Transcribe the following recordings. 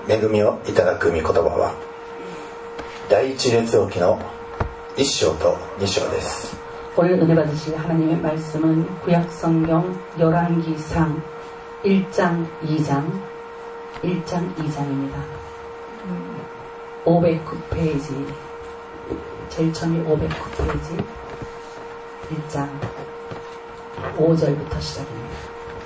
恵みをいただく御言葉は第一列王記の1章と2章です。 오늘 은혜 받으실 하나님의 말씀은 구약 성경 열왕기상 1장 2장입니다. 509페이지, 제일 처음이 509페이지 1장 5절부터 시작입니다.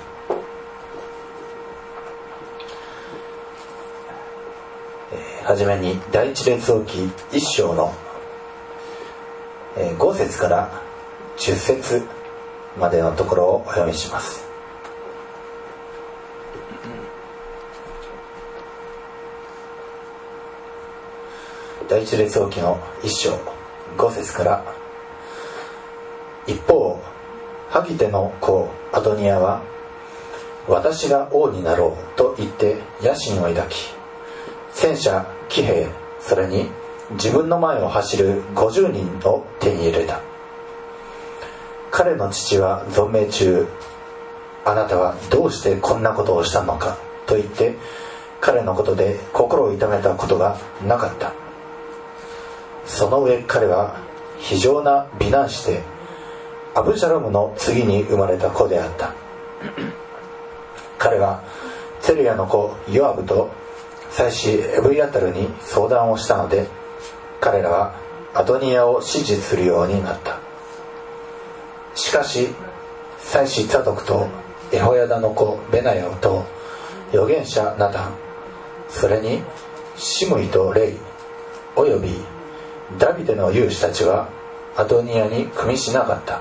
はじめに第一列王記1章の5節から10節までのところをお読みします。第一列王記の1章5節から、一方ハギテの子アドニヤは私が王になろうと言って野心を抱き、戦車騎兵、それに自分の前を走る50人を手に入れた。彼の父は存命中、あなたはどうしてこんなことをしたのかと言って彼のことで心を痛めたことがなかった。その上彼は非常な美男子でアブシャロムの次に生まれた子であった。彼はツェルヤの子ヨアブと祭司エブヤタルに相談をしたので、彼らはアドニヤを支持するようになった。しかし祭司ツァドクとエホヤダの子ベナヤと預言者ナタン、それにシムイとレイおよびダビデの勇士たちはアドニヤに組みしなかった。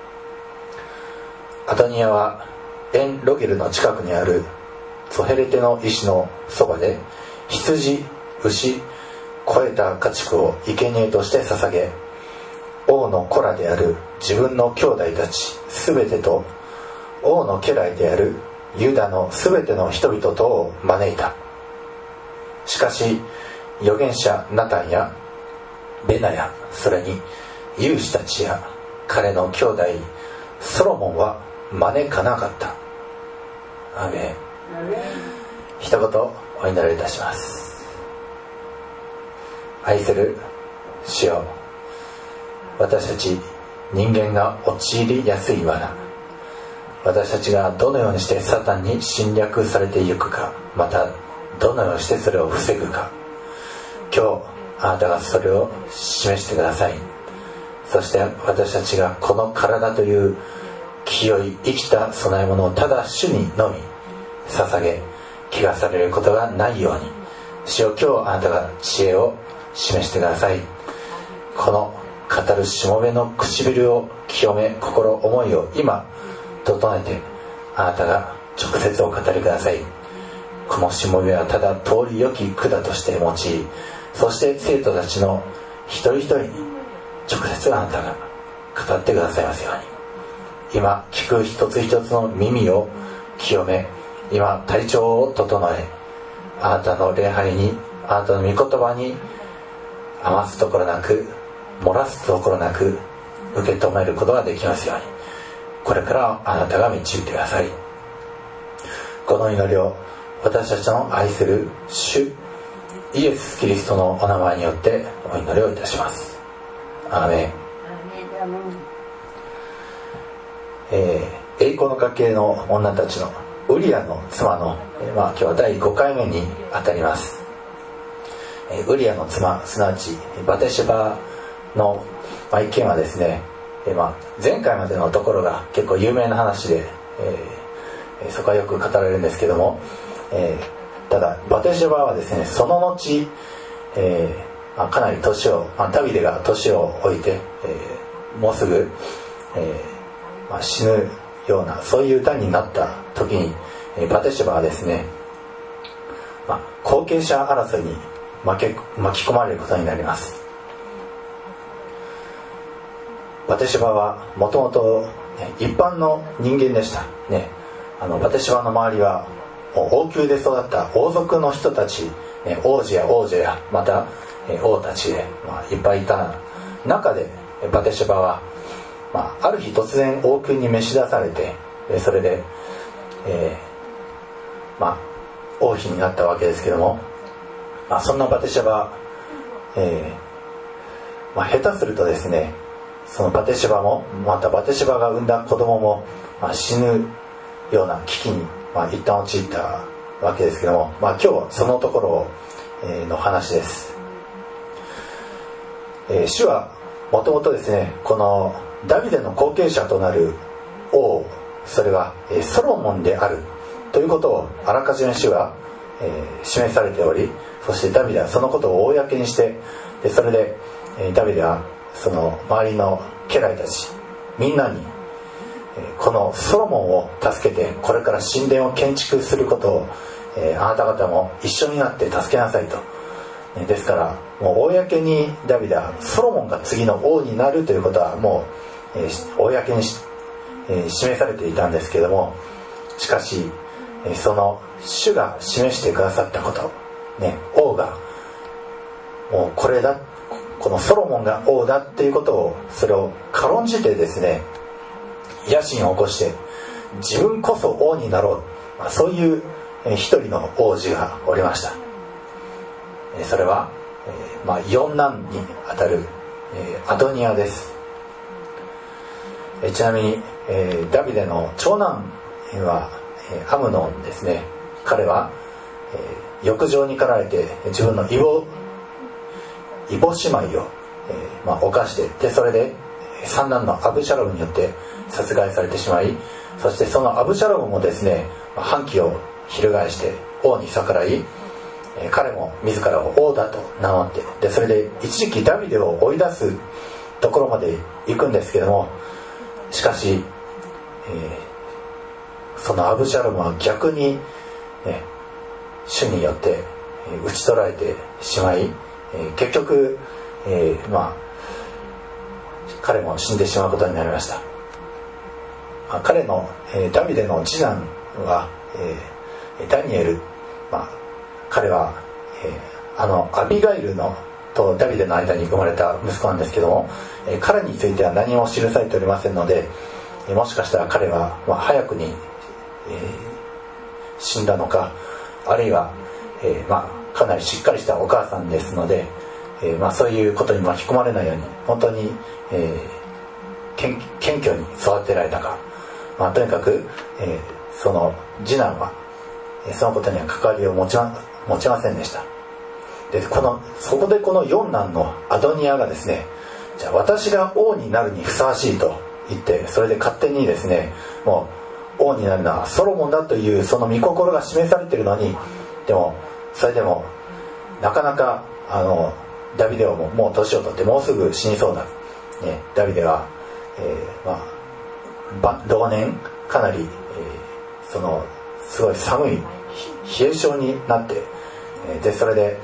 アドニヤはエンロゲルの近くにあるソヘレテの石のそばで羊、牛、肥えた家畜を生贄として捧げ、王の子らである自分の兄弟たちすべてと王の家来であるユダのすべての人々とを招いた。しかし預言者ナタンやベナヤ、それに勇士たちや彼の兄弟ソロモンは招かなかった。アーメン。一言お祈りいたします。愛する主よ、私たち人間が陥りやすい罠、私たちがどのようにしてサタンに侵略されていくか、またどのようにしてそれを防ぐか、今日あなたがそれを示してください。そして私たちがこの体という清い生きた供え物をただ主にのみ捧げ、怪我されることがないように、主よ、今日あなたが知恵を示してください。この語るしもべの唇を清め、心思いを今整えて、あなたが直接お語りください。このしもべはただ通り良き管として用い、そして生徒たちの一人一人に直接あなたが語ってくださいますように、今聞く一つ一つの耳を清め、今体調を整え、あなたの礼拝に、あなたの御言葉に余すところなく、漏らすところなく受け止めることができますように、これからあなたが導いてください。この祈りを私たちの愛する主イエス・キリストのお名前によってお祈りをいたします。アーメン。栄光の家系の女たちのウリアの妻の、今日は第5回目にあたります。ウリアの妻、すなわちバテシェバの、一件はですね、前回までのところが結構有名な話で、そこはよく語られるんですけども、ただバテシェバはですね、その後、かなり年を、ダビデが年を置いて、もうすぐ、死ぬようなそういう歌になった時に、バテシェバはですね、後継者争いに巻き込まれることになります。バテシェバはもともと一般の人間でしたね。バテシェバの周りは王宮で育った王族の人たち、王子や王女やまた王たちで、いっぱいいた中で、バテシェバは、ある日突然王宮に召し出されて、それで、 王妃になったわけですけども、そんなバテシェバ、下手するとですね、そのバテシェバもまたバテシェバが産んだ子供も、死ぬような危機に、一旦陥ったわけですけども、今日はそのところの話です。主はもともとですね、このダビデの後継者となる王、それはソロモンであるということをあらかじめ主は示されており、そしてダビデはそのことを公にして、それでダビデはその周りの家来たちみんなにこのソロモンを助けてこれから神殿を建築することをあなた方も一緒になって助けなさいと。ですからもう公にダビデはソロモンが次の王になるということはもう公に示されていたんですけども、しかしその主が示してくださったこと、王がもうこれだ、このソロモンが王だっていうことを、それを軽んじてですね、野心を起こして自分こそ王になろう、そういう一人の王子がおりました。それは四男にあたるアドニヤです。ちなみにダビデの長男はアムノンですね。彼は欲情に駆られて自分の異母姉妹を犯して、でそれで三男のアブシャロムによって殺害されてしまい、そしてそのアブシャロムもですね、反旗を翻して王に逆らい、彼も自らを王だと名乗って、でそれで一時期ダビデを追い出すところまで行くんですけども、しかし、そのアブシャロムは逆に、主によって討ち取られてしまい、結局、彼も死んでしまうことになりました。彼の、ダビデの次男は、ダニエル、彼は、アビガイルのとダビデの間に生まれた息子なんですけども、彼については何も記されておりませんので、もしかしたら彼は、早くに、死んだのか、あるいは、かなりしっかりしたお母さんですので、そういうことに巻き込まれないように本当に、謙虚に育てられたか、とにかく、その次男はそのことには関わりを持ちませんでした。でそこでこの四男のアドニヤがですね、じゃあ私が王になるにふさわしいと言って、それで勝手にですね、もう王になるのはソロモンだというその御心が示されているのに、でもそれでもなかなかダビデはもう年を取ってもうすぐ死にそうだ、ダビデは、老年かなり、そのすごい寒い冷え性になって、でそれで、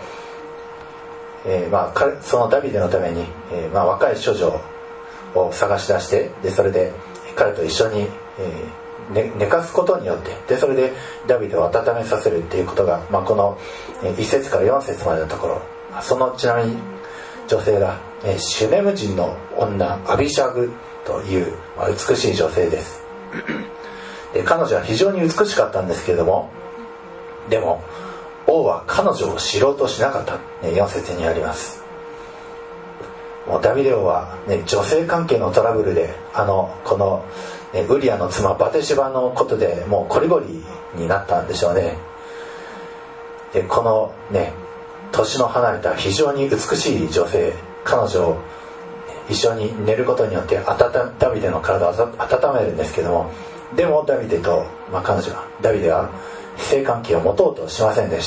そのダビデのために、若い処女を探し出して、でそれで彼と一緒に、寝かすことによって、でそれでダビデを温めさせるっていうことが、この1節から4節までのところ、そのちなみに女性が、シュネム人の女アビシャグという、美しい女性です。で彼女は非常に美しかったんですけれども、でも王は彼女を知ろうとしなかった、4節にあります。もうダビデ王は、女性関係のトラブルでこの、ウリアの妻バテシバのことでもうコリゴリになったんでしょうね。でこの年の離れた非常に美しい女性、彼女を一緒に寝ることによってダビデの体を温めるんですけども、でもダビデと、ダビデは性関係を持とうとしませんでした。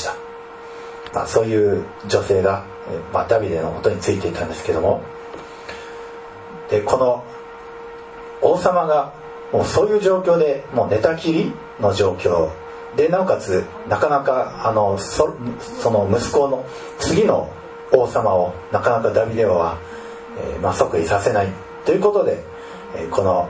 そういう女性が、ダビデの元についていたんですけども、でこの王様がもうそういう状況でもう寝たきりの状況で、なおかつなかなかその息子の次の王様をなかなかダビデ王は、即位させないということで、この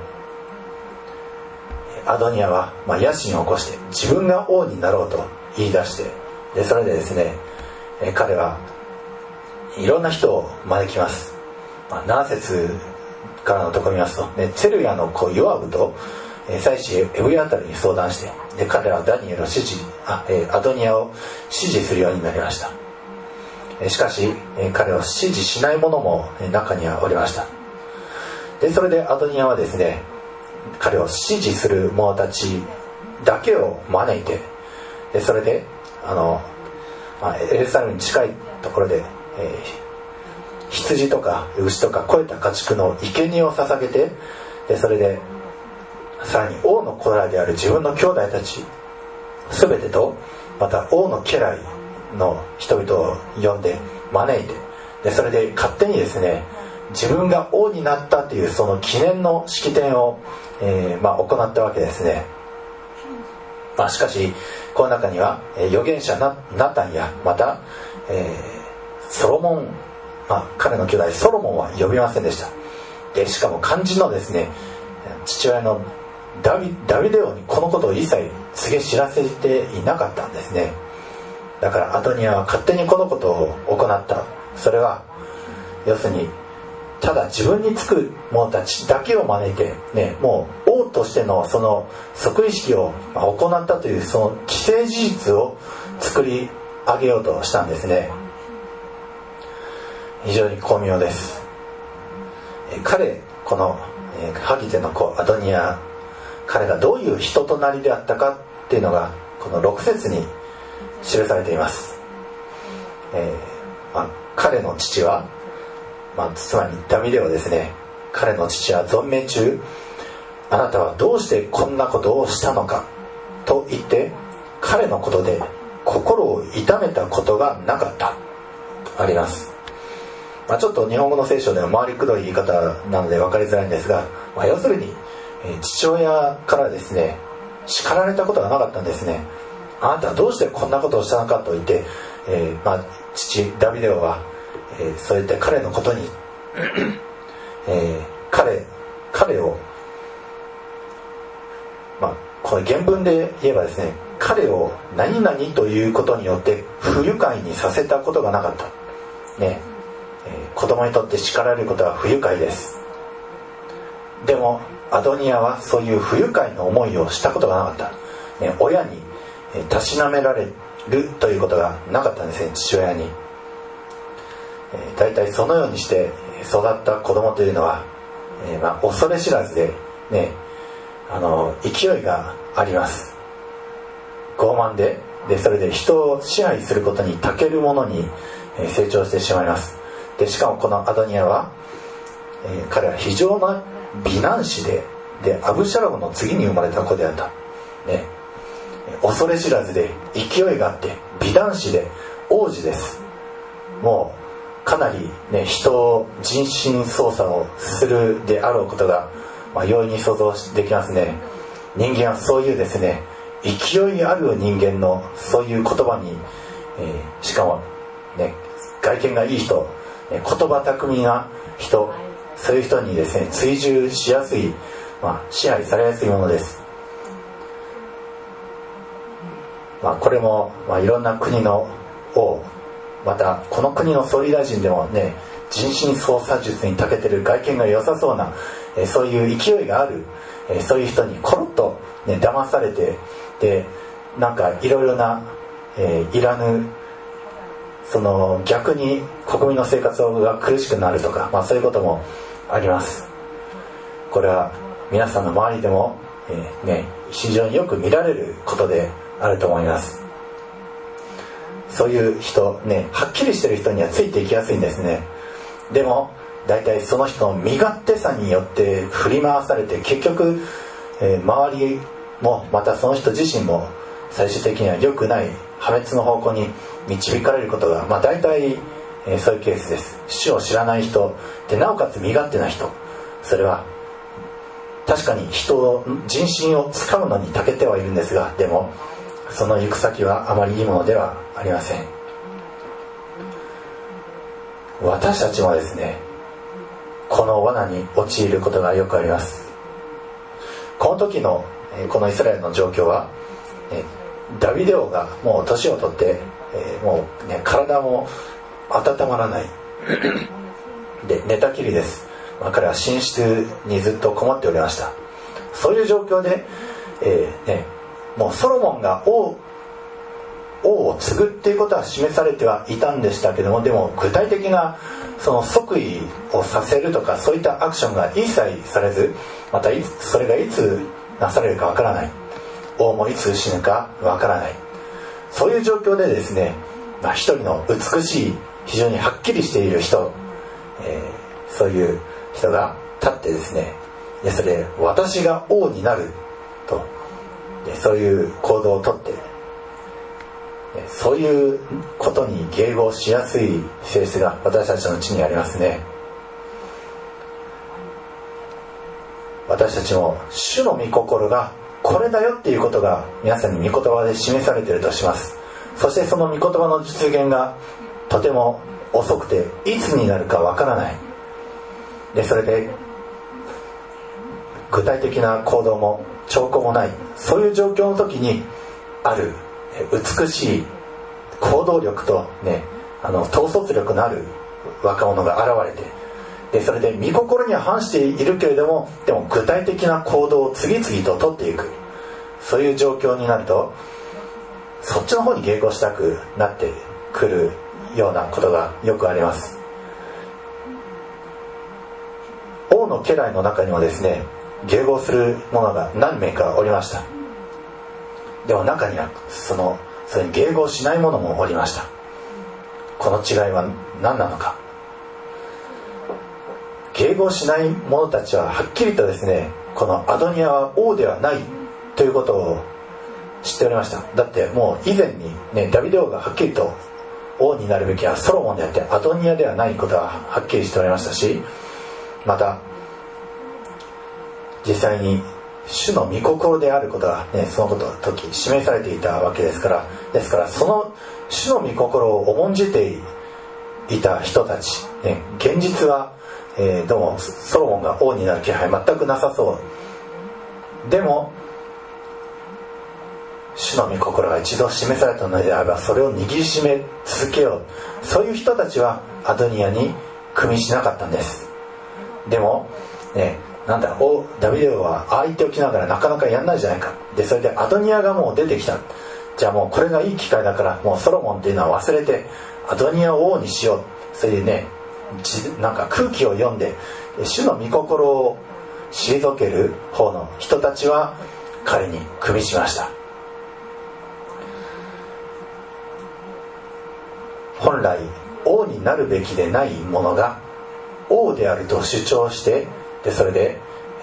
アドニヤは、野心を起こして自分が王になろうと言い出して、でそれでですね、彼はいろんな人を招きます。7節からのところ見ますと、ツェルヤの子ヨアブと、 祭司エブヤタルに相談して、で彼らはアドニアを支持するようになりました。しかし彼を支持しない者も中にはおりました。でそれでアドニアはですね、彼を支持する者たちだけを招いて、でそれでエルサレムに近いところで、羊とか牛とか肥えた家畜の生贄を捧げて、でそれでさらに王の子らである自分の兄弟たち全てと、また王の家来の人々を呼んで招いて、でそれで勝手にですね、自分が王になったというその記念の式典を、行ったわけですね。しかしこの中には預言者ナタンや、また、ソロモン、彼の兄弟ソロモンは呼びませんでした。でしかも肝心のですね、父親のダビデ王にこのことを一切告げ知らせていなかったんですね。だからアドニアは勝手にこのことを行った。それは要するにただ自分につく者たちだけを招いて、もう王としてのその即位式を行ったというその既成事実を作り上げようとしたんですね。非常に巧妙です。このハギテの子アドニア、彼がどういう人となりであったかっていうのがこの6節に記されています。彼の父は、つまりダビデはですね、彼の父は存命中、あなたはどうしてこんなことをしたのかと言って彼のことで心を痛めたことがなかったとあります。ちょっと日本語の聖書では回りくどい言い方なので分かりづらいんですが、要するに父親からですね、叱られたことがなかったんですね。あなたはどうしてこんなことをしたのかと言って、父ダビデ王は、そういった彼のことに、彼を、この原文で言えばですね、彼を何々ということによって不愉快にさせたことがなかったね。子供にとって叱られることは不愉快です。でもアドニアはそういう不愉快な思いをしたことがなかった、親にたしなめられるということがなかったんですね、父親に。だいたいそのようにして育った子供というのは、恐れ知らずで、勢いがあります。傲慢で、それで人を支配することに長けるものに成長してしまいます。でしかもこのアドニアは、彼は非常な美男子でアブシャロムの次に生まれた子であった、恐れ知らずで勢いがあって美男子で王子です。もうかなり、人を人心操作をするであろうことが、容易に想像できますね。人間はそういうですね、勢いある人間のそういう言葉に、しかも、外見がいい人、言葉巧みな人、そういう人にですね、追従しやすい、支配されやすいものです。これも、いろんな国の王、またこの国の総理大臣でもね、人心操作術に長けてる、外見が良さそうな、そういう勢いがある、そういう人にコロッと、騙されて、でなんかいろいろな、いらぬその逆に国民の生活が苦しくなるとか、そういうこともあります。これは皆さんの周りでも、非常によく見られることであると思います。そういう人、はっきりしてる人にはついていきやすいんですね。でもだいたいその人の身勝手さによって振り回されて、結局、周りもまたその人自身も最終的には良くない破滅の方向に導かれることが、大体、そういうケースです。主を知らない人で、なおかつ身勝手な人、それは確かに人心をつかむのに長けてはいるんですが、でもその行く先はあまりいいものではありません。私たちもですね、この罠に陥ることがよくあります。この時のこのイスラエルの状況は、ダビデ王がもう年を取って、もう、体も温まらないで寝たきりです。彼は寝室にずっとこもっておりました。 そういう状況で、もうソロモンが王を継ぐっていうことは示されてはいたんでしたけども、でも具体的なその即位をさせるとかそういったアクションが一切されず、またそれがいつなされるかわからない、王もいつ死ぬかわからない、そういう状況でですね、一人の美しい非常にはっきりしている人、そういう人が立ってですね、それで私が王になると、そういう行動をとって、そういうことに迎合しやすい性質が私たちのうちにありますね。私たちも主の御心がこれだよっていうことが皆さんに御言葉で示されているとします。そしてその御言葉の実現がとても遅くていつになるかわからない。でそれで具体的な行動も兆候もない、そういう状況の時にある美しい行動力とね、統率力のある若者が現れて、でそれで御心には反しているけれども、でも具体的な行動を次々と取っていく、そういう状況になるとそっちの方に迎合したくなってくるようなことがよくあります。王の家来の中にもですね、迎合する者が何名かおりました。でも中にはそれに迎合しない者もおりました。この違いは何なのか。迎合しない者たちははっきりとですね、このアドニヤは王ではないということを知っておりました。だってもう以前にね、ダビデ王がはっきりと王になるべきはソロモンであってアドニヤではないことははっきりしておりましたし、また実際に主の御心であることが、ね、その時示されていたわけですから、その主の御心を重んじていた人たち、ね、現実は、どうもソロモンが王になる気配全くなさそう。でも主の御心が一度示されたのであればそれを握りしめ続けよう、そういう人たちはアドニヤに組みしなかったんです。でもね、ダビデ王はああ言っておきながらなかなかやんないじゃないか。でそれでアドニヤがもう出てきた。じゃあもうこれがいい機会だから、もうソロモンっていうのは忘れてアドニヤを王にしよう。それでね、空気を読んで主の御心を退ける方の人たちは彼に組みしました。本来王になるべきでないものが王であると主張して、でそれで、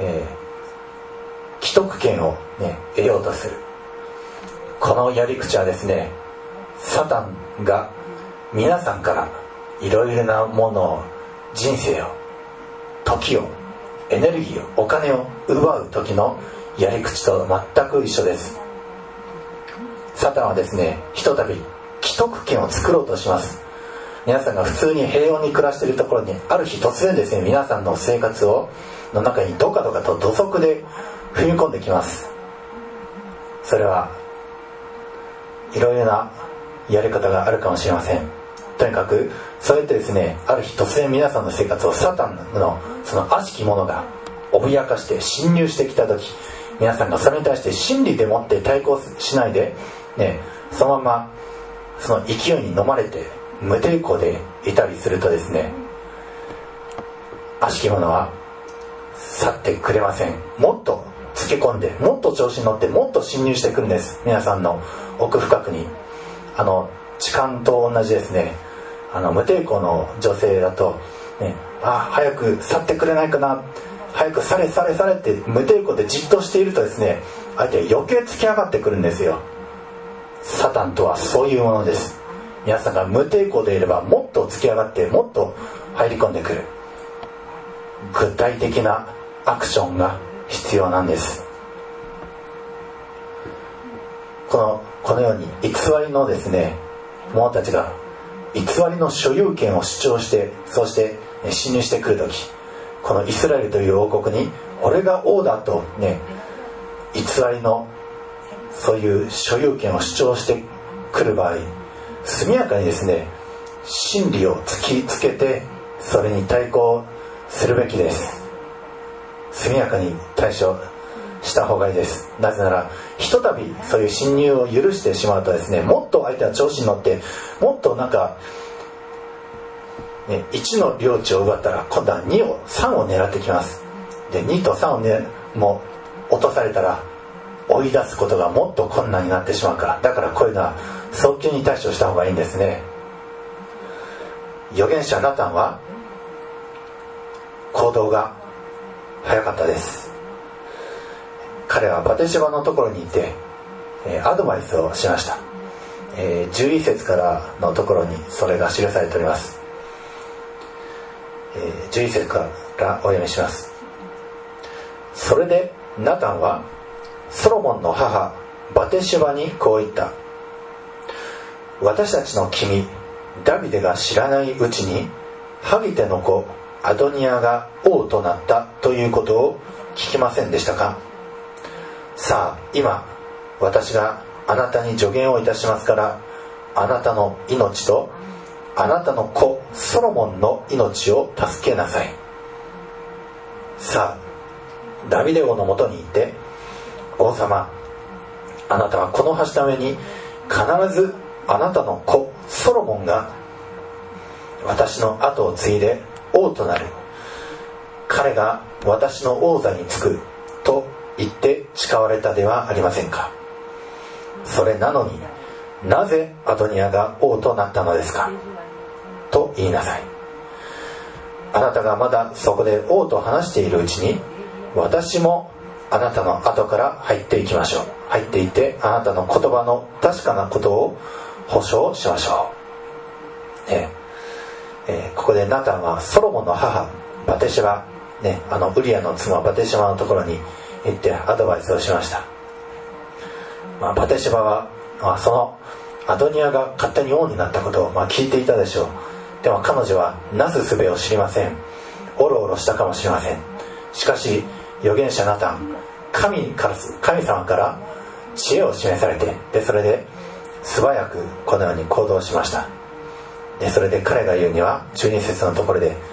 既得権を、ね、得ようとする。このやり口はですね、サタンが皆さんからいろいろなものを、人生を、時を、エネルギーを、お金を奪う時のやり口と全く一緒です。サタンはですね、ひとたび既得権を作ろうとします。皆さんが普通に平穏に暮らしているところにある日突然ですね、皆さんの生活の中にドカドカと土足で踏み込んできます。それはいろいろなやり方があるかもしれません。とにかくそうやってですね、ある日突然皆さんの生活をサタンのその悪しき者が脅かして侵入してきた時、皆さんがそれに対して真理でもって対抗しないで、ね、そのままその勢いに飲まれて無抵抗でいたりするとですね、悪しき者は去ってくれません。もっとつけ込んで、もっと調子に乗って、もっと侵入してくるんです。皆さんの奥深くに。痴漢と同じですね。無抵抗の女性だと、ね、早く去ってくれないかな、早く去れ去れ去れって無抵抗でじっとしているとですね、相手は余計突き上がってくるんですよ。サタンとはそういうものです。皆さんが無抵抗でいればもっと突き上がって、もっと入り込んでくる。具体的なアクションが必要なんです。このように偽りのですね、者たちが偽りの所有権を主張して、そして侵入してくるとき、このイスラエルという王国に俺が王だとね、偽りのそういう所有権を主張してくる場合、速やかにですね、真理を突きつけてそれに対抗するべきです。速やかに対処した方がいいです。なぜならひとたびそういう侵入を許してしまうとですね、もっと相手は調子に乗って、もっとなんか、ね、1の領地を奪ったら今度は2を3を狙ってきます。で2と3を、ね、もう落とされたら追い出すことがもっと困難になってしまうから、だからこういうのは早急に対処した方がいいんですね。預言者ナタンは行動が早かったです。彼はバテシバのところにいてアドバイスをしました。11節からのところにそれが記されております。11節からお読みします。それでナタンはソロモンの母バテシバにこう言った。私たちの君ダビデが知らないうちにハギテの子アドニヤが王となったということを聞きませんでしたか。さあ今私があなたに助言をいたしますから、あなたの命とあなたの子ソロモンの命を助けなさい。さあダビデ王のもとに行って、王様あなたはこの橋ために必ずあなたの子ソロモンが私の後を継いで王となる、彼が私の王座につくと言って誓われたではありませんか。それなのになぜアドニヤが王となったのですかと言いなさい。あなたがまだそこで王と話しているうちに、私もあなたの後から入っていきましょう。入っていってあなたの言葉の確かなことを保証しましょう。ここでナタンはソロモンの母バテシバ、ウリアの妻バテシバのところに行ってアドバイスをしました。バテシバは、そのアドニヤが勝手に王になったことを聞いていたでしょう。でも彼女はなす術を知りません。おろおろしたかもしれません。しかし預言者ナタン、神様から知恵を示されて、それで素早くこのように行動しました。それで彼が言うには12節のところで、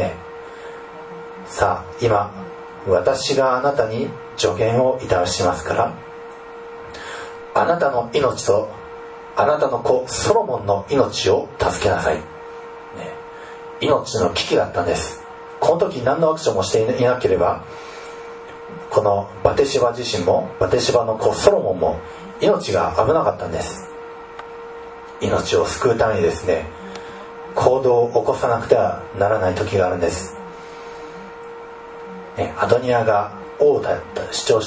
さあ今私があなたに助言をいたしますから、あなたの命とあなたの子ソロモンの命を助けなさい。命の危機だったんです。この時何のアクションもしていなければ、このバテシバ自身もバテシバの子ソロモンも命が危なかったんです。命を救うためにですね、行動を起こさなくてはならない時があるんです。アドニヤが王だと主張して、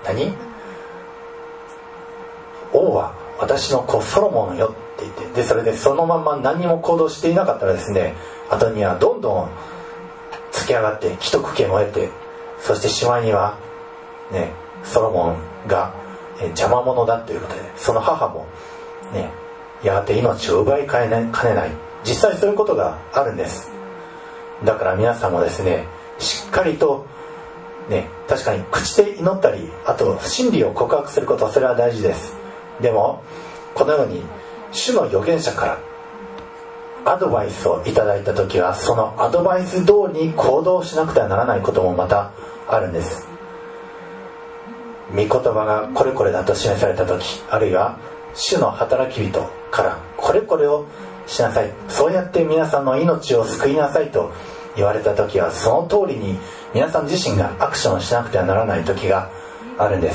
王は私の子ソロモンよって言って、それでそのまま何にも行動していなかったらですね、アドニヤはどんどん突き上がって既得権を得て、そしてしまいにはソロモンが邪魔者だということで、その母もやがて命を奪いかねない、実際そういうことがあるんです。だから皆さんもですね、しっかりと確かに口で祈ったり、あと真理を告白すること、それは大事です。でもこのように主の預言者からアドバイスをいただいた時は、そのアドバイス通りに行動しなくてはならないこともまたあるんです。御言葉がこれこれだと示された時、あるいは主の働き人からこれこれをしなさい、そうやって皆さんの命を救いなさいと言われた時は、その通りに皆さん自身がアクションしなくてはならない時があるんです。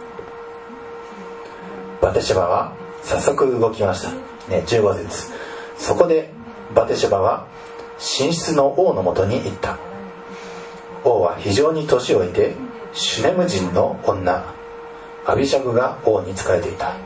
バテシバは早速動きました、15節。そこでバテシバは寝室の王のもとに行った。王は非常に年老いて、シュネム人の女アビシャグが王に仕えていた。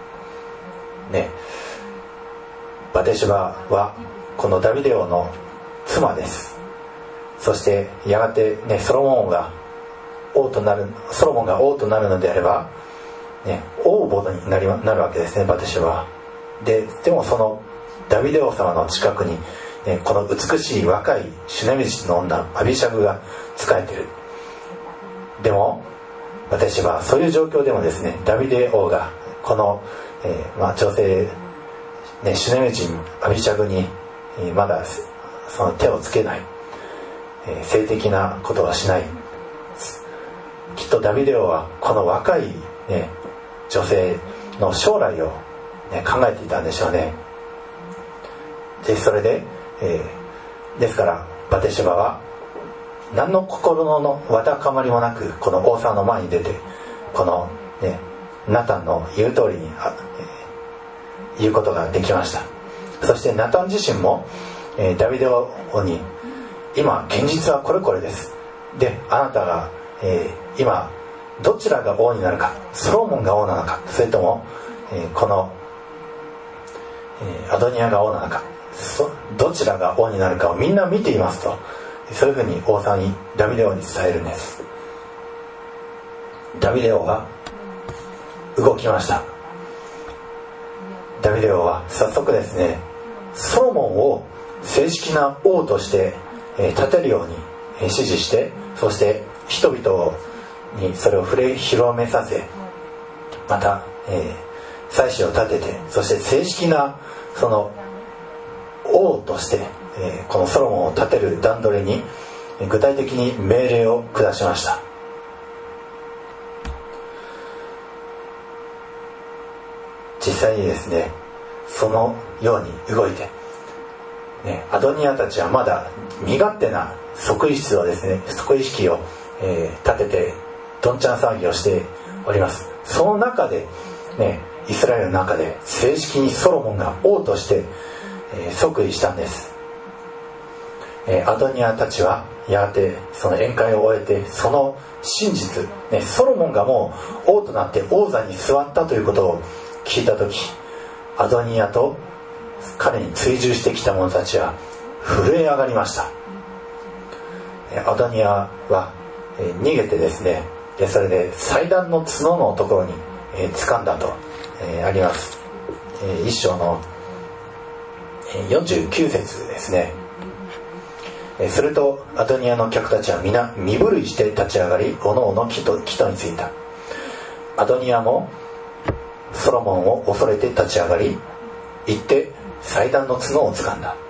バテシバはこのダビデ王の妻です。そしてやがてソロモンが王となるのであれば、王母になるわけですね、バテシバは。でもそのダビデ王様の近くに、この美しい若いシュネム人の女アビシャグが仕えている。でもバテシバはそういう状況でもですね、ダビデ王がこの、女性、シュネム人アビシャグに、まだその手をつけない、性的なことはしない。 きっとダビデ王はこの若い、女性の将来を、考えていたんでしょうね。でそれで、ですからバテシェバは何の心のわだかまりもなくこの王様の前に出て、この、ナタンの言う通りに言うことができました。そしてナタン自身も、ダビデ王に今現実はこれこれです。であなたが、今どちらが王になるか、ソロモンが王なのか、それとも、この、アドニヤが王なのか、どちらが王になるかをみんな見ていますと、そういうふうに王様にダビデ王に伝えるんです。ダビデ王は動きました。ダビデ王は早速ですね、ソロモンを正式な王として立てるように指示して、そして人々にそれを広めさせ、また、祭司を立てて、そして正式なその王として、このソロモンを立てる段取りに具体的に命令を下しました。実際にですね、そのように動いて、アドニヤたちはまだ身勝手な即位式を立ててどんちゃん騒ぎをしております。その中で、イスラエルの中で正式にソロモンが王として、即位したんです。アドニヤたちはやがてその宴会を終えて、その真実、ソロモンがもう王となって王座に座ったということを聞いた時、アドニヤと彼に追従してきた者たちは震え上がりました。アドニヤは逃げてですね、それで祭壇の角のところに掴んだとあります。一章の49節ですね。するとアドニヤの客たちは皆身震いして立ち上がり、おのおの木とについた。アドニヤもソロモンを恐れて立ち上がり、行って祭壇の角を掴んだ。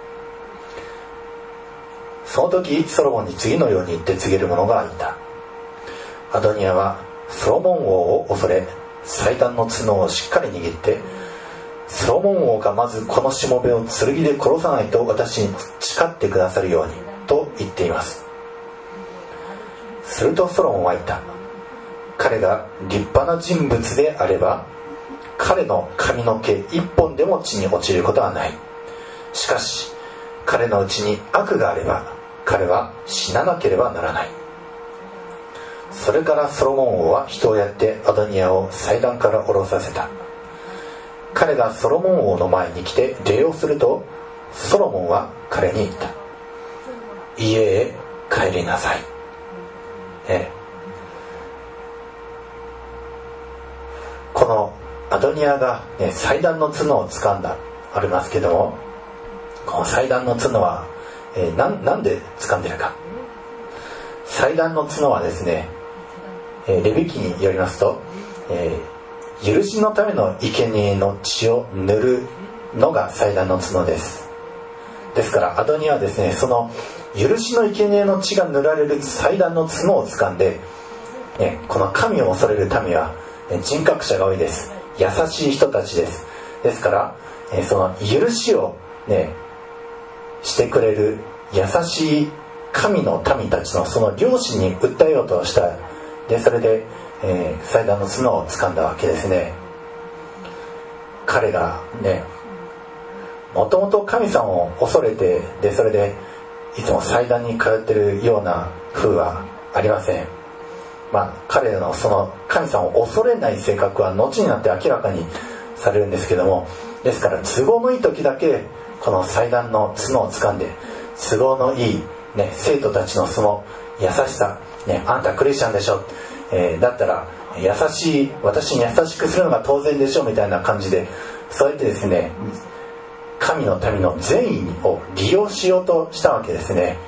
その時ソロモンに次のように言って告げる者がいた。アドニヤはソロモン王を恐れ、祭壇の角をしっかり握って、ソロモン王がまずこのしもべを剣で殺さないと私に誓ってくださるようにと言っています。するとソロモンは言った。彼が立派な人物であれば、彼の髪の毛一本でも地に落ちることはない。しかし彼のうちに悪があれば、彼は死ななければならない。それからソロモン王は人をやってアドニヤを祭壇から下ろさせた。彼がソロモン王の前に来て礼をすると、ソロモンは彼に言った。家へ帰りなさい。このアドニヤが、祭壇の角を掴んだありますけども、この祭壇の角は、なんで掴んでるか。祭壇の角はですね、レビ記によりますと、許しのための生贄の血を塗るのが祭壇の角です。ですからアドニヤはですね、その許しの生贄の血が塗られる祭壇の角を掴んで、この神を恐れる民は人格者が多いです。優しい人たちです。ですから、その許しをしてくれる優しい神の民たちのその良心に訴えようとした。でそれで、祭壇の角を掴んだわけですね。彼がもともと神様を恐れて、でそれでいつも祭壇に通ってるような風はありません。彼のその神様を恐れない性格は後になって明らかにされるんですけども、ですから都合のいい時だけこの祭壇の角を掴んで、都合のいい、生徒たちのその優しさ、あんたクリスチャンでしょ、だったら優しい、私に優しくするのが当然でしょみたいな感じで、そうやってですね、神の民の善意を利用しようとしたわけですね。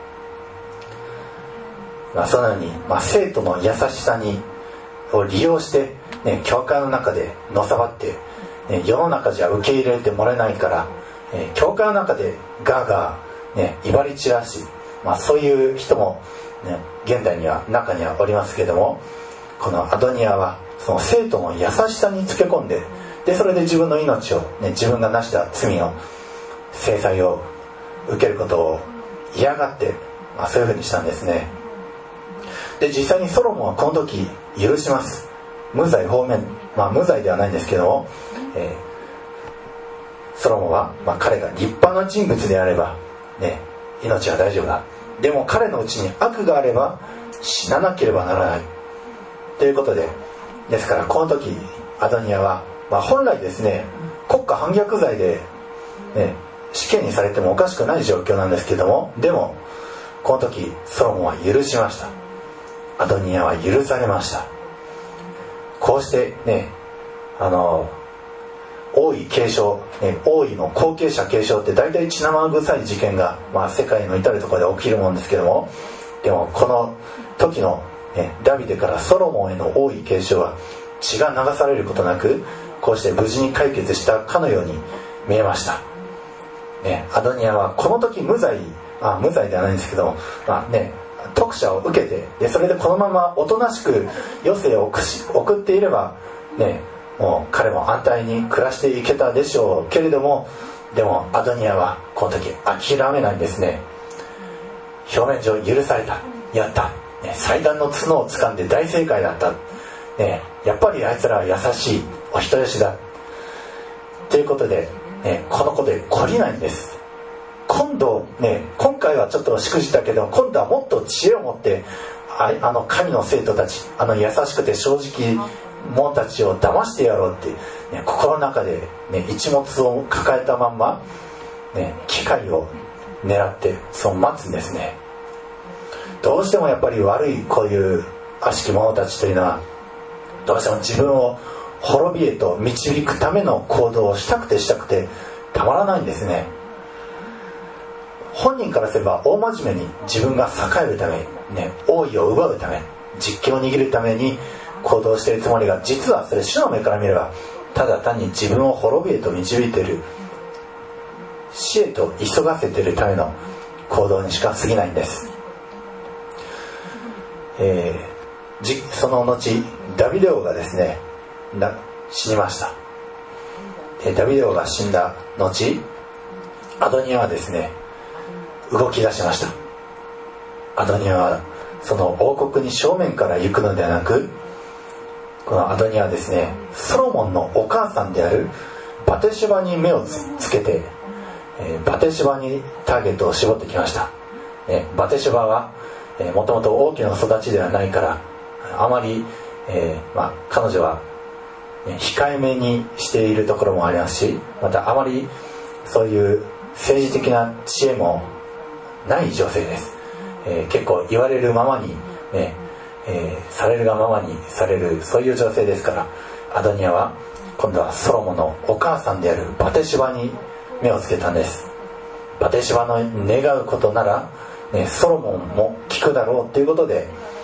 そのように、生徒の優しさを利用して、教会の中でのさばって、世の中じゃ受け入れてもらえないから、教会の中でガーガー、威張り散らし、そういう人も、 現代には中にはおりますけれども、このアドニヤはその生徒の優しさにつけ込んで、それで自分の命を、自分がなした罪の制裁を受けることを嫌がって、そういうふうにしたんですね。で、実際にソロモンはこの時許します。無罪放免、無罪ではないんですけども、ソロモンは、彼が立派な人物であれば、命は大丈夫だ。でも彼のうちに悪があれば死ななければならないということで、ですからこの時アドニヤは、本来ですね、国家反逆罪で、死刑にされてもおかしくない状況なんですけども、でもこの時ソロモンは許しました。アドニヤは許されました。こうして王位継承、王位の後継者継承って大体血生臭い事件が、世界の至るところで起きるもんですけども、でもこの時の、ダビデからソロモンへの王位継承は血が流されることなく、こうして無事に解決したかのように見えました。アドニヤはこの時無罪ではないんですけど、特赦を受けて、それでこのままおとなしく余生を送っていればもう彼も安泰に暮らしていけたでしょうけれども、でもアドニヤはこの時諦めないんですね。表面上許された、やった、祭壇の角を掴んで大正解だった、やっぱりあいつらは優しい、お人よしだということで、このことで懲りないんです。今回はちょっとしくじったけど、今度はもっと知恵を持って神の生徒たち、優しくて正直者たちを騙してやろうって、心の中で、一物を抱えたまんま、機会を狙ってそう待つんですね。どうしてもやっぱり悪いこういう悪しき者たちというのは、どうしても自分を滅びへと導くための行動をしたくてたまらないんですね。本人からすれば大真面目に自分が栄えるため、王位を奪うため、実権を握るために行動しているつもりが、実はそれ主の目から見ればただ単に自分を滅びへと導いている、死へと急がせているための行動にしか過ぎないんです。その後ダビデ王がですね死にました。ダビデ王が死んだ後、アドニヤはですね動き出しました。アドニヤはその王国に正面から行くのではなく、このアドニヤはですね、ソロモンのお母さんであるバテシバに目をつけて、バテシバにターゲットを絞ってきました。バテシバはもともと大きな育ちではないから、あまり、彼女は控えめにしているところもありますし、またあまりそういう政治的な知恵もない女性です。結構言われるままに、されるがままにされる、そういう女性ですから、アドニヤは今度はソロモンのお母さんであるバテシバに目をつけたんです。バテシバの願うことなら、ソロモンも聞くだろうということで、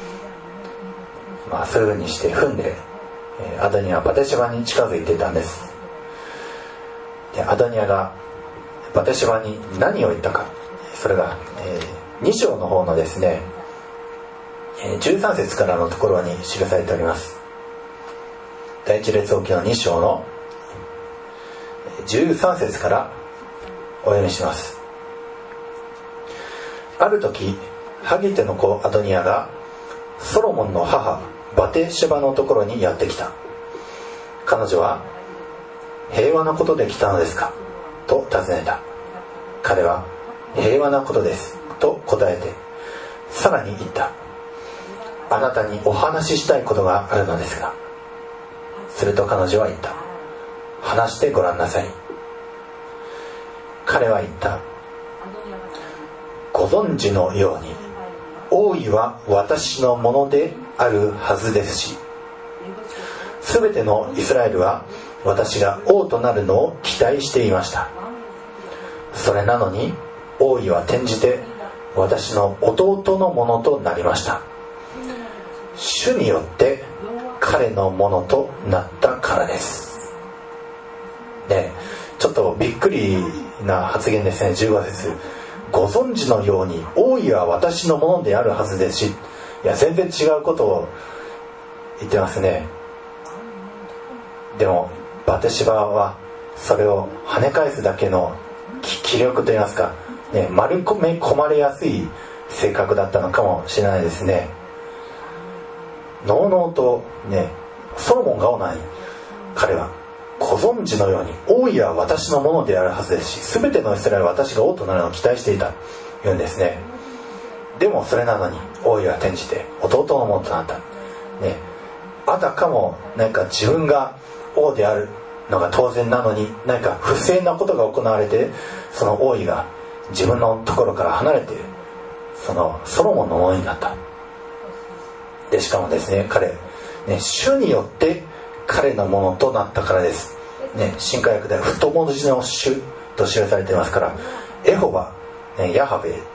そういうふうにして踏んで、アドニヤはバテシバに近づいていたんです。で、アドニヤがバテシバに何を言ったか、それが、2章の方のですね、13節からのところに記されております。第一列王記の2章の13節からお読みします。ある時、ハギテの子アドニヤがソロモンの母バテシバのところにやってきた。彼女は、平和なことで来たのですかと尋ねた。彼は、平和なことですと答えて、さらに言った。あなたにお話ししたいことがあるのですが。すると彼女は言った。話してごらんなさい。彼は言った。ご存知のように、王位は私のものであるはずですし、すべてのイスラエルは私が王となるのを期待していました。それなのに王位は転じて私の弟のものとなりました。主によって彼のものとなったからです。ね、ちょっとびっくりな発言ですね。15節、 ご存知のように王位は私のものであるはずですし、いや全然違うことを言ってますね。でもバテシバはそれを跳ね返すだけの気力といいますか、ね、丸め込まれやすい性格だったのかもしれないですね。のうのうとね、ソロモンが王なのに彼はご存知のように王位は私のものであるはずですし、全てのイスラエルは私が王となるのを期待していたと言うんですね。でもそれなのに王位は転じて弟のものとなった、ね、あたかもなんか自分が王であるのが当然なのに、何か不正なことが行われて、その王位が自分のところから離れてそのソロモンのものになった。でしかもですね、彼ね、主によって彼のものとなったからです、ね、新海訳では太文字の主と記されていますから、エホバ、ね、ヤハベ、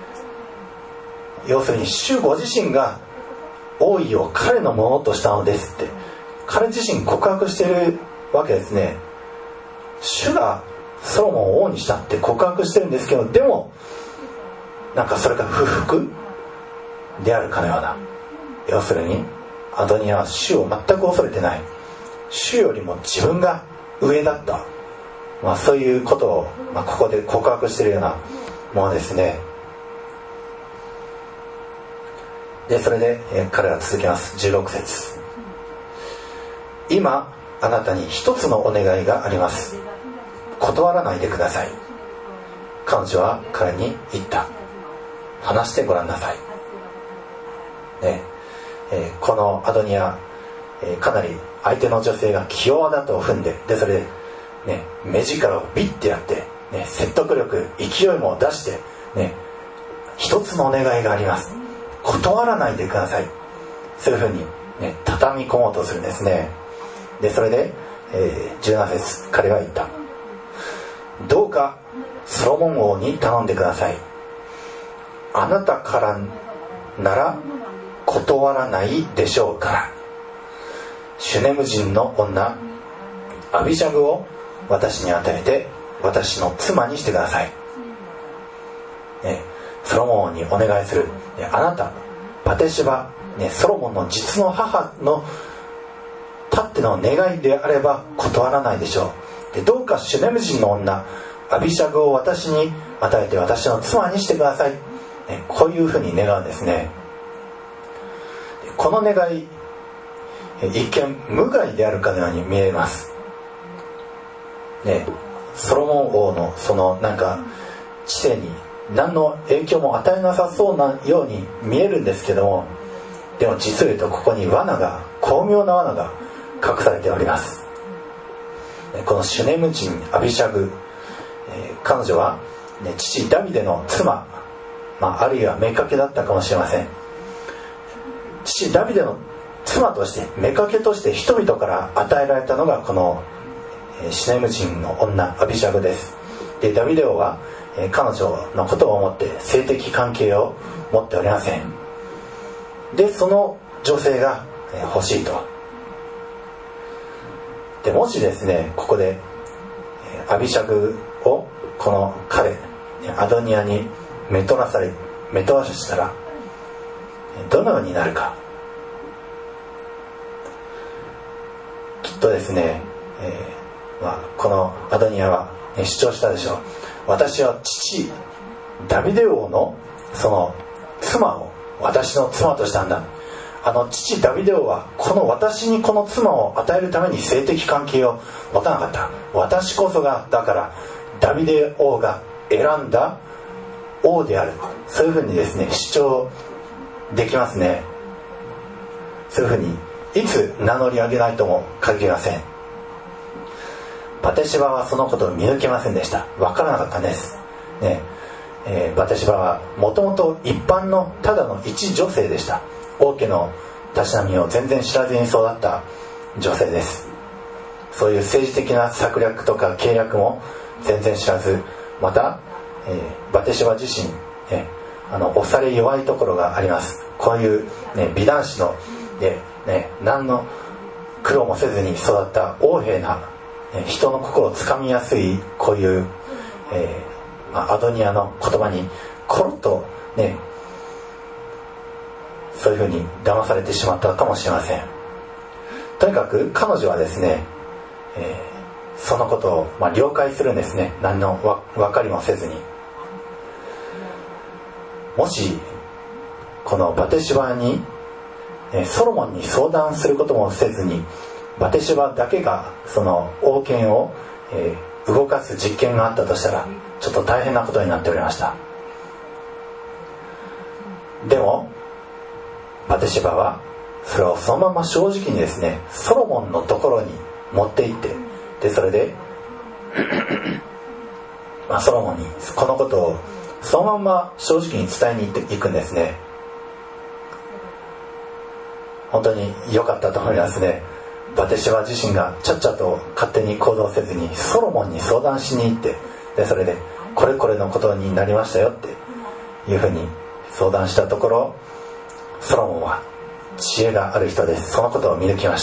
要するに主ご自身が王位を彼のものとしたのですって彼自身告白しているわけですね。主がソロモンを王にしたって告白してるんですけど、でもなんかそれが不服であるかのような、要するにアドニヤは主を全く恐れてない、主よりも自分が上だった、そういうことを、ここで告白しているようなものですね。でそれで、彼は続きます。16節、今あなたに一つのお願いがあります。断らないでください。彼女は彼に言った。話してごらんなさい、ね。このアドニヤ、かなり相手の女性が気弱だと踏んで、それで、ね、目力をビッてやって、ね、説得力勢いも出して、ね、一つのお願いがあります。断らないでください。そういうふうに、ね、畳み込もうとするんですね。でそれで、17節、彼は言った。どうかソロモン王に頼んでください。あなたからなら断らないでしょうから、シュネム人の女アビシャグを私に与えて私の妻にしてください、ね、ソロモン王にお願いする、あなたバテシバ、ね、ソロモンの実の母のたっての願いであれば断らないでしょう。でどうかシュネム人の女アビシャグを私に与えて私の妻にしてください、ね、こういうふうに願うんですね。でこの願い、一見無害であるかのように見えます、ね、ソロモン王のそのなんか知性に何の影響も与えなさそうなように見えるんですけども、でも実を言うとここに巧妙な罠が隠されております。このシュネム人アビシャグ、彼女は、ね、父ダビデの妻、あるいは妾だったかもしれません。父ダビデの妻として妾として人々から与えられたのがこのシュネム人の女アビシャグです。でダビデ王は彼女のことを思って性的関係を持っておりません。でその女性が欲しいと。でもしですね、ここでアビシャグをこの彼アドニヤにめとらしたらどのようになるか。きっとですね、このアドニヤは、主張したでしょう。私は父ダビデ王のその妻を私の妻としたんだ。父ダビデ王は私にこの妻を与えるために性的関係を持たなかった。私こそがだからダビデ王が選んだ王である。そういうふうにですね主張できますね。そういうふうにいつ名乗り上げないとも限りません。バテシバはそのことを見抜けませんでした。分からなかったんです、ね。バテシバはもともと一般のただの一女性でした。王家のたしなみを全然知らずに育った女性です。そういう政治的な策略とか契約も全然知らず、また、バテシバ自身、押され弱いところがあります。こういう、美男子の、何の苦労もせずに育った横柄な、人の心をつかみやすいこういう、 アドニアの言葉にコロッとね、そういうふうに騙されてしまったかもしれません。とにかく彼女はですね、そのことを了解するんですね。何の分かりもせずに。もしこのバテシバにソロモンに相談することもせずに、バテシバだけがその王権を動かす実験があったとしたら、ちょっと大変なことになっておりました。でもバテシバはそれをそのまま正直にですね、ソロモンのところに持って行って、でそれでソロモンにこのことをそのまま正直に伝えに行くんですね。本当に良かったと思いますね。バテシバ自身がちゃっちゃと勝手に行動せずにソロモンに相談しに行って、でそれでこれこれのことになりましたよっていうふうに相談したところ、ソロモンは知恵がある人です。そのことを見抜きました。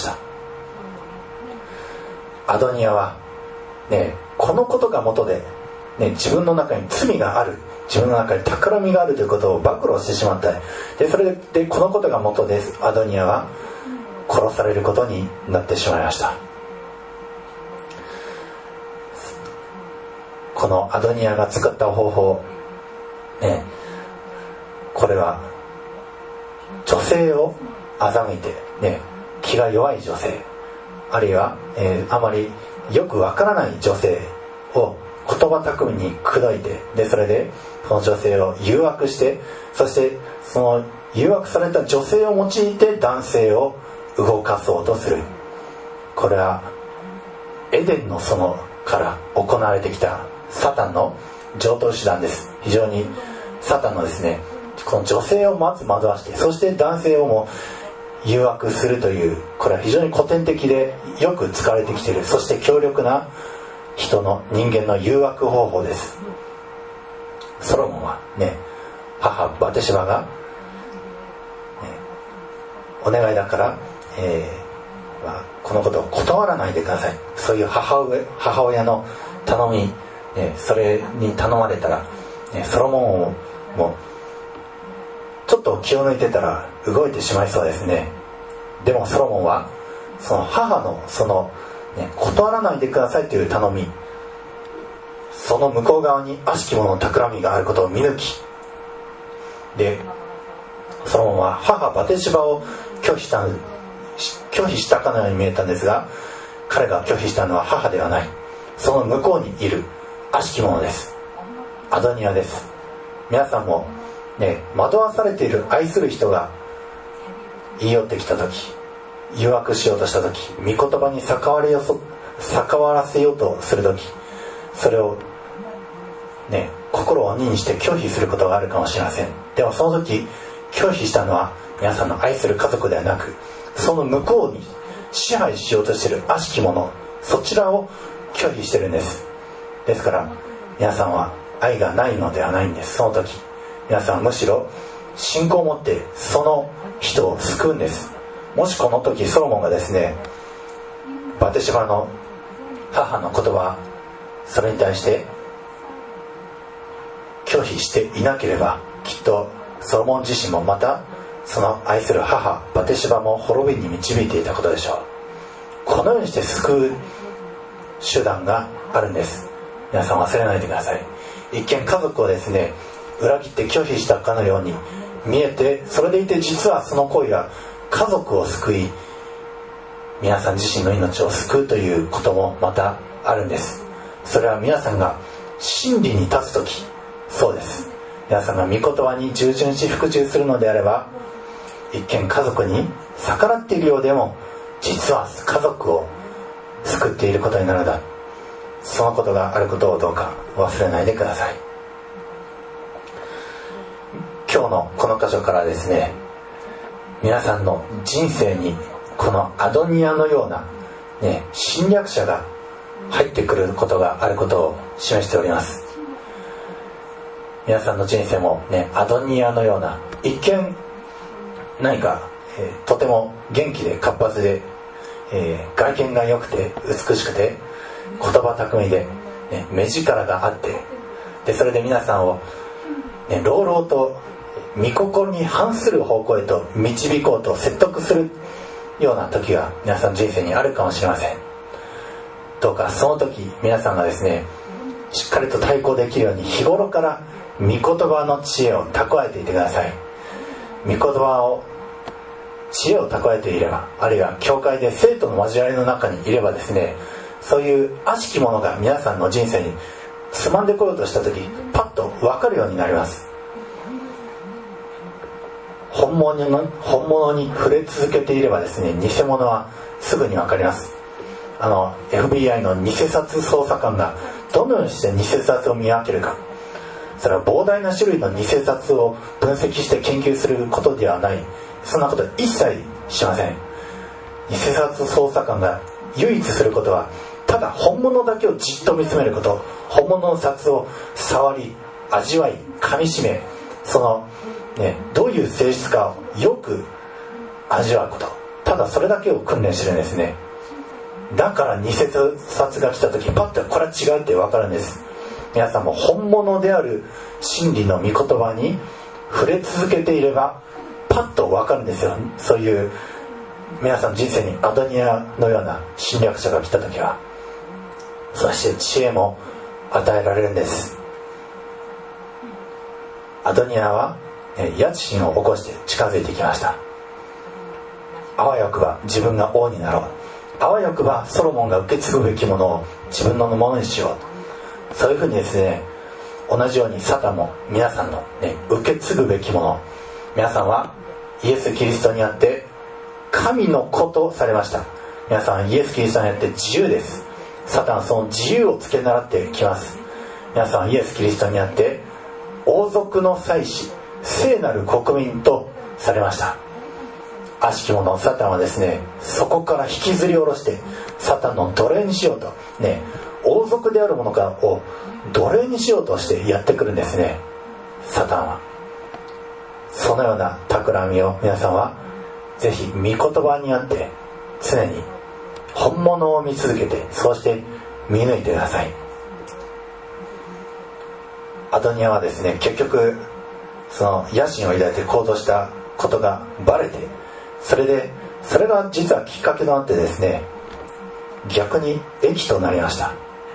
アドニアは、このことが元で、自分の中に罪がある、自分の中に企みがあるということを暴露してしまった。でそれでこのことが元でアドニアは殺されることになってしまいました。このアドニアが作った方法、これは女性を欺いて、気が弱い女性、あるいは、あまりよくわからない女性を言葉巧みに口説いて、でそれでその女性を誘惑して、そしてその誘惑された女性を用いて男性を動かそうとする。これはエデンの園から行われてきたサタンの常套手段です。非常にサタンのですね、この女性をまず惑わして、そして男性をも誘惑するという、これは非常に古典的でよく使われてきている、そして強力な人間の誘惑方法です。ソロモンは母バテシバが、お願いだから、このことを断らないでください、そういう母親の頼み、それに頼まれたら、ソロモンをもうちょっと気を抜いてたら動いてしまいそうですね。でもソロモンはその母の断らないでくださいという頼み、その向こう側に悪しき者の企みがあることを見抜き、でソロモンは母バテシバを拒否したかのように見えたんですが、彼が拒否したのは母ではない、その向こうにいる悪しき者です。アドニアです。皆さんも惑わされている愛する人が言い寄ってきた時、誘惑しようとした時、御言葉に逆らわせようとする時、それを心を鬼にして拒否することがあるかもしれません。でもその時拒否したのは皆さんの愛する家族ではなく、その向こうに支配しようとしている悪しき者、そちらを拒否しているんです。ですから皆さんは愛がないのではないんです。その時皆さんはむしろ信仰を持ってその人を救うんです。もしこの時ソロモンがですね、バテシバの母の言葉、それに対して拒否していなければ、きっとソロモン自身もまたその愛する母バテシバも滅びに導いていたことでしょう。このようにして救う手段があるんです。皆さん忘れないでください。一見家族をですね裏切って拒否したかのように見えて、それでいて実はその行為が家族を救い、皆さん自身の命を救うということもまたあるんです。それは皆さんが真理に立つとき、そうです。皆さんが御言葉に従順し服従するのであれば、一見家族に逆らっているようでも実は家族を救っていることになるのだ。そのことがあることをどうか忘れないでください。今日のこの箇所からですね、皆さんの人生にこのアドニアのような、侵略者が入ってくることがあることを示しております。皆さんの人生もアドニアのような、一見何か、とても元気で活発で、外見が良くて美しくて言葉巧みで、目力があって、 でそれで皆さんを、朗々と御心に反する方向へと導こうと説得するような時が皆さんの人生にあるかもしれません。どうかその時皆さんがですね、しっかりと対抗できるように日頃から御言葉の知恵を蓄えていてください。御言葉を知恵を蓄えていれば、あるいは教会で生徒の交わりの中にいればですね、そういう悪しきものが皆さんの人生につまんでこようとした時、パッと分かるようになります。本物に触れ続けていればですね、偽物はすぐに分かります。FBI の偽札捜査官がどのようにして偽札を見分けるか、それは膨大な種類の偽札を分析して研究することではない。そんなことは一切しません。偽札捜査官が唯一することは、ただ本物だけをじっと見つめること、本物の札を触り、味わい、噛みしめ、そのどういう性質かをよく味わうこと、ただそれだけを訓練してるんですね。だから偽札が来た時、パッとこれは違うって分かるんです。皆さんも本物である真理の御言葉に触れ続けていればパッと分かるんですよ。そういう皆さんの人生にアドニアのような侵略者が来た時は、そして知恵も与えられるんです。アドニアは家賃を起こして近づいてきました。あわよくば自分が王になろう、あわよくばソロモンが受け継ぐべきものを自分のものにしようと、そういうふうにですね、同じようにサタンも皆さんの、受け継ぐべきもの、皆さんはイエス・キリストにあって神の子とされました。皆さんイエス・キリストにあって自由です。サタンはその自由を付け習ってきます。皆さんイエス・キリストにあって王族の祭司、聖なる国民とされました。悪しき者サタンはですね、そこから引きずり下ろしてサタンの奴隷にしようと、王族である者を奴隷にしようとしてやってくるんですね。サタンはそのような企みを皆さんはぜひ御言葉にあって常に本物を見続けて、そうして見抜いてください。アドニアはですね、結局その野心を抱いて行動したことがバレて、それが実はきっかけとなってですね、逆に益となりました。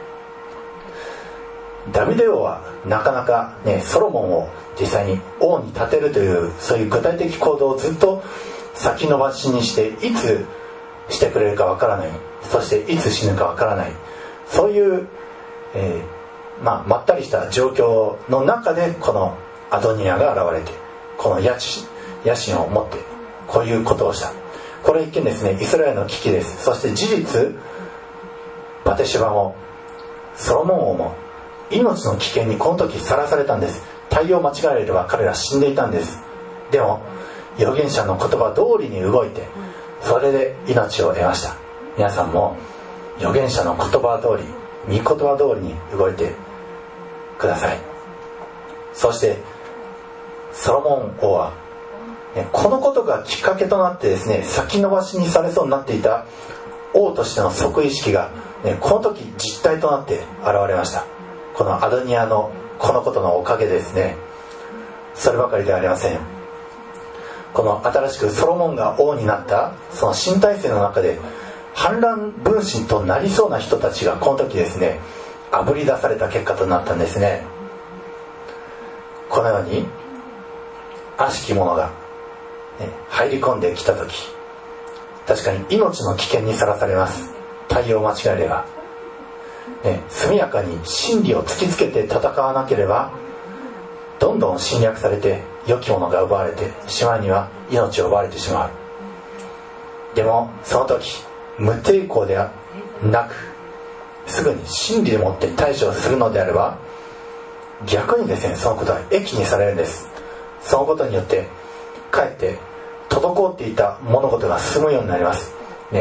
ダビデ王はなかなかソロモンを実際に王に立てるというそういう具体的行動をずっと先延ばしにして、いつしてくれるかわからない、そしていつ死ぬかわからない、そういう、まったりした状況の中でこのアドニアが現れて、この野心を持ってこういうことをした。これ一見ですね、イスラエルの危機です。そして事実バテシバもソロモン王も命の危険にこの時さらされたんです。対応を間違えれば彼ら死んでいたんです。でも預言者の言葉通りに動いて、それで命を得ました。皆さんも預言者の言葉通り、御言葉通りに動いてください。そしてソロモン王はこのことがきっかけとなってですね、先延ばしにされそうになっていた王としての即意識が、この時実体となって現れました。このアドニアのこのことのおかげですね。そればかりではありません。この新しくソロモンが王になったその新体制の中で、反乱分子となりそうな人たちがこの時ですね、あぶり出された結果となったんですね。このように悪しき者が入り込んできた時、確かに命の危険にさらされます。対応を間違えれば、速やかに真理を突きつけて戦わなければ、どんどん侵略されて良きものが奪われて、しまいには命を奪われてしまう。でもその時無抵抗ではなく、すぐに真理でもって対処するのであれば、逆にですね、そのことは益にされるんです。そのことによってかえって滞っていた物事が進むようになります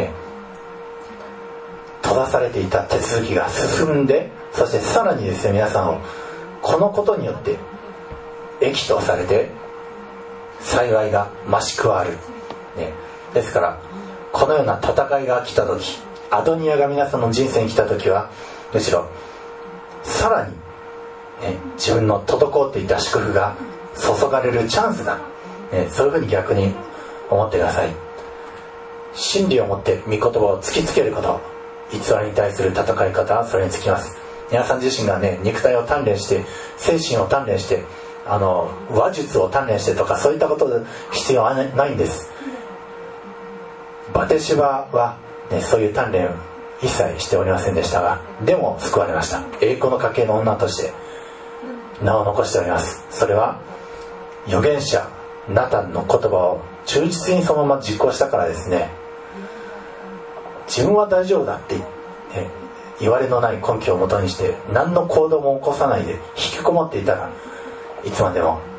閉ざされていた手続きが進んで、そしてさらにですね、皆さんをこのことによって益とされて幸いが増し加わる、ですからこのような戦いが来た時、アドニアが皆さんの人生に来た時は、むしろさらに、 自分の滞っていた祝福が注がれるチャンスだ、そういうふうに逆に思ってください。真理をもって御言葉を突きつけること、偽りに対する戦い方はそれにつきます。皆さん自身がね、肉体を鍛錬して精神を鍛錬して話術を鍛錬してとか、そういったこと必要はないんです。バテシバは、そういう鍛錬一切しておりませんでしたが、でも救われました。栄光の家系の女として名を残しております。それは預言者ナタンの言葉を忠実にそのまま実行したからですね。自分は大丈夫だって言われのない根拠をもとにして何の行動も起こさないで引きこもっていたら、いつまでも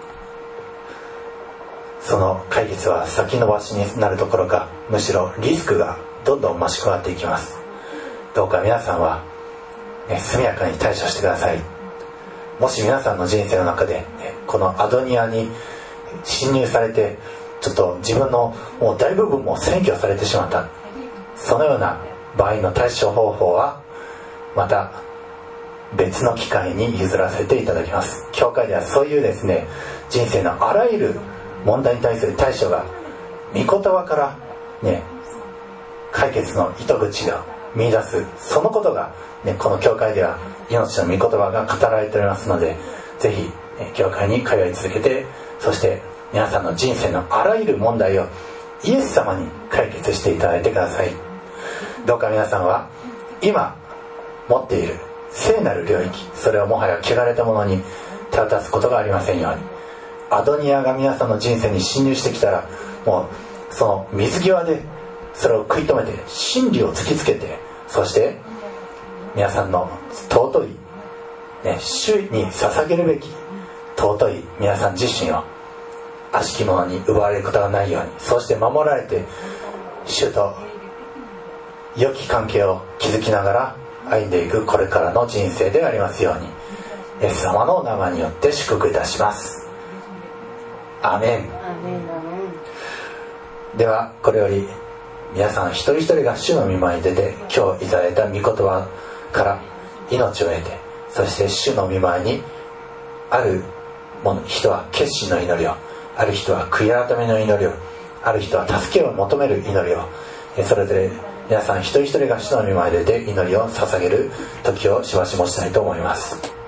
その解決は先延ばしになるどころか、むしろリスクがどんどん増し加わっていきます。どうか皆さんは、速やかに対処してください。もし皆さんの人生の中で、このアドニアに侵入されて、ちょっと自分のもう大部分も占拠されてしまった、そのような場合の対処方法はまた別の機会に譲らせていただきます。教会ではそういうですね、人生のあらゆる問題に対する対処が御言葉からね、解決の糸口が見出す、そのことが、この教会では命の御言葉が語られておりますので、ぜひ、教会に通い続けて、そして皆さんの人生のあらゆる問題をイエス様に解決していただいてください。どうか皆さんは今持っている聖なる領域、それをもはや汚れたものに手渡すことがありませんように。アドニアが皆さんの人生に侵入してきたら、もうその水際でそれを食い止めて真理を突きつけて、そして皆さんの尊い、主に捧げるべき尊い皆さん自身を悪しき者に奪われることがないように、そうして守られて主と良き関係を築きながら歩んでいくこれからの人生でありますように、イエス様のお名前によって祝福いたします。アメン。ではこれより皆さん一人一人が主の御前に出て、今日いただいた御言葉から命を得て、そして主の御前にある人は決心の祈りを、ある人は悔い改めの祈りを、ある人は助けを求める祈りを、それぞれ皆さん一人一人が主の御前に出て祈りを捧げる時をしばし持ちたいと思います。